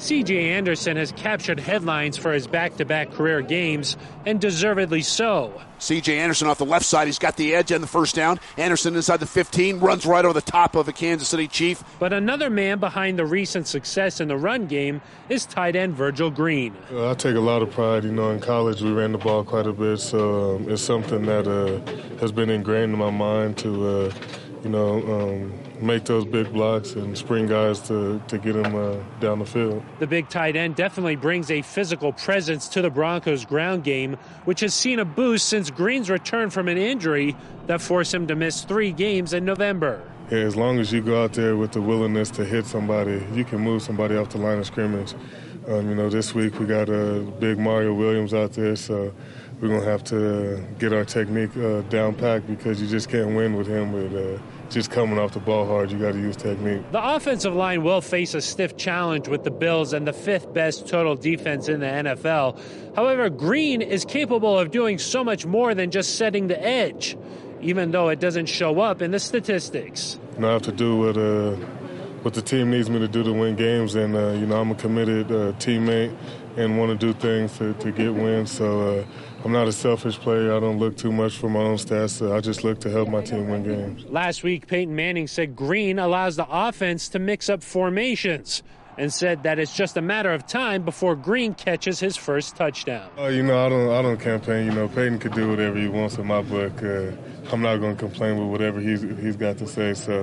C.J. Anderson has captured headlines for his back-to-back career games, and deservedly so. C.J. Anderson off the left side. He's got the edge and the first down. Anderson inside the 15, runs right over the top of a Kansas City Chief. But another man behind the recent success in the run game is tight end Virgil Green. I take a lot of pride. In college we ran the ball quite a bit, so it's something that has been ingrained in my mind to, make those big blocks and spring guys to get them down the field. The big tight end definitely brings a physical presence to the Broncos' ground game, which has seen a boost since Green's return from an injury that forced him to miss 3 games in November. Yeah, as long as you go out there with the willingness to hit somebody, you can move somebody off the line of scrimmage. This week we got a big Mario Williams out there, so we're going to have to get our technique down packed because you just can't win with him with just coming off the ball hard. You got to use technique. The offensive line will face a stiff challenge with the Bills and the 5th best total defense in the NFL. However, Green is capable of doing so much more than just setting the edge, even though it doesn't show up in the statistics. I have to do what the team needs me to do to win games, and I'm a committed teammate and want to do things to get wins. So I'm not a selfish player. I don't look too much for my own stats. I just look to help my team win games. Last week, Peyton Manning said Green allows the offense to mix up formations and said that it's just a matter of time before Green catches his first touchdown. I don't campaign. Peyton could do whatever he wants in my book. I'm not going to complain with whatever he's got to say. So,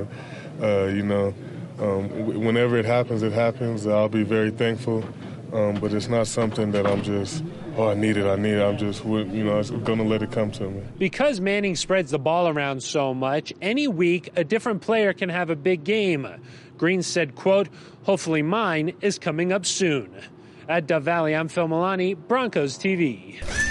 whenever it happens. I'll be very thankful. But it's not something that I'm just, I need it. I'm just, going to let it come to me. Because Manning spreads the ball around so much, any week a different player can have a big game. Green said, quote, "Hopefully mine is coming up soon." At Dove Valley, I'm Phil Milani, Broncos TV.